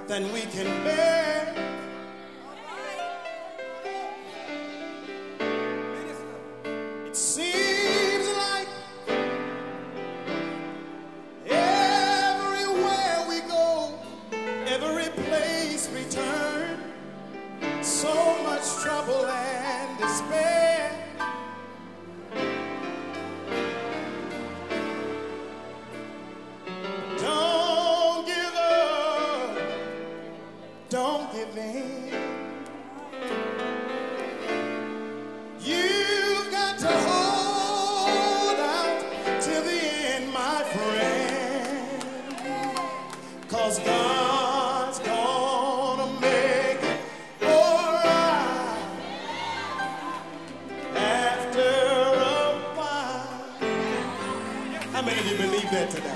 than we can bear. It seems like everywhere we go, every place we turn, so much trouble and despair. Don't give up, don't give in. You've got to hold out till the end, my friend, 'cause God's gonna make it all right after a while. How many of you believe that today?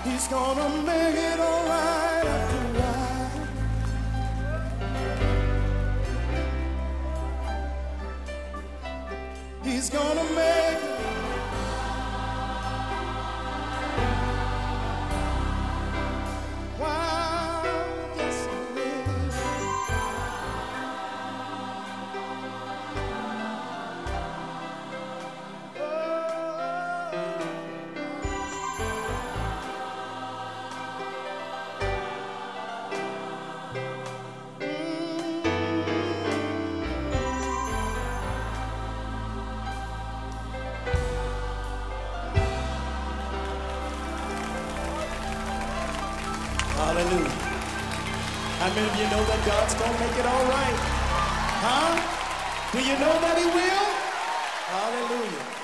He's gonna make it all right after a while. He's gonna make it. Wow, yes he will. Hallelujah. How many of you know that God's gonna make it all right? Huh? Do you know that he will? Hallelujah.